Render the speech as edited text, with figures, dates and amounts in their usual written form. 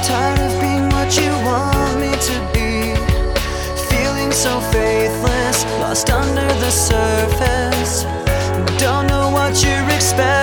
Tired of being what you want me to be, feeling so faithless, lost under the surface. Don't know what you're expecting.